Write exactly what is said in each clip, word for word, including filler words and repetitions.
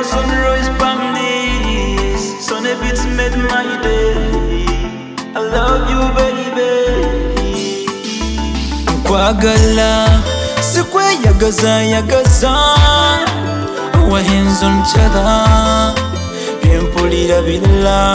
a sunrise from this. Sunny beats made my day. I love you, baby. Nkwagala sikweyagaza yagaza wahenzo nchara byempulira birala.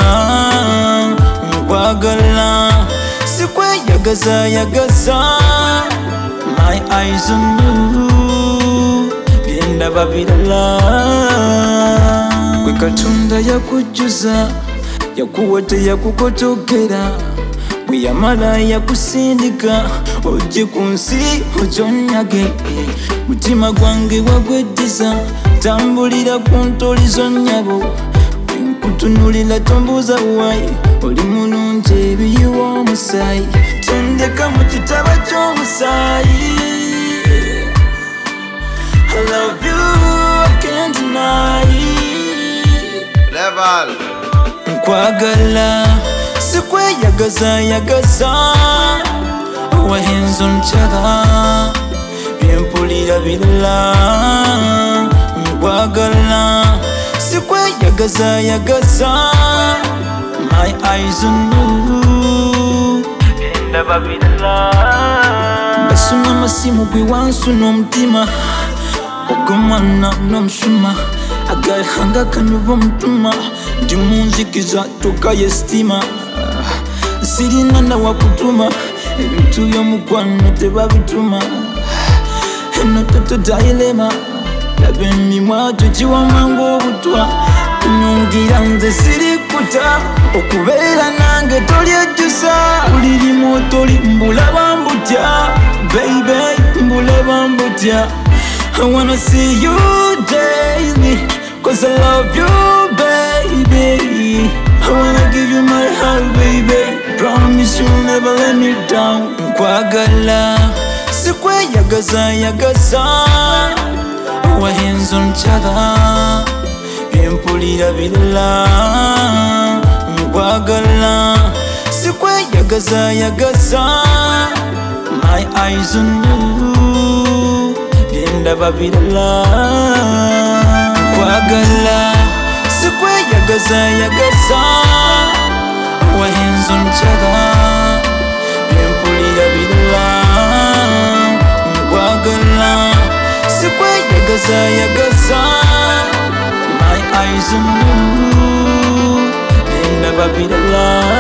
Nkwagala sikweyagaza yagaza my eyes on you byendaba birala. Gwe Katonda yakujuza yakuwata yakukotokera bwe yamala yakusindika ojje ku nsi okyonyage. Mutima gwange wagweddiza tambulira ku ntolizo nnyabo nkutunulira tombuuza wayi oli mulungi ebiyiwa omusaayi tendeka mu kitabo ky'omusaayi. I love you, I can't deny. Level. Nkwagala sikweyagaza yagaza wahenzo nchara byempulira birala. Nkwagala sikweyagaza yagaza my eyes on you byendaba birala. Basuna amasimu gwe wansuna omutima ogw'omwana n'omushuma agahanga kanuba omutima ndi munzikiza toka yesitima sirina nawakutuma ebintu by'omukwano tebabituma eno toto dayilema laba emimwa gyo giwamangu obutwa kunyungira nze sirikuta okubeera nange tolyejjusa bulirimu otoli mbulaba mbutya baby mbulaba mbutya. I wanna see you daily, cause I love you, baby. I wanna give you my heart, baby. Promise you'll never let me down. Nkwagala sikweyagaza yagaza wahenzo nchara byempulira birala. Nkwagala sikweyagaza yagaza my eyes on you byendaba birala. Nkwagala sikweyagaza yagaza wahenzo nchara byempulira birala. Nkwagala sikweyagaza yagaza my eyes on you byendaba birala.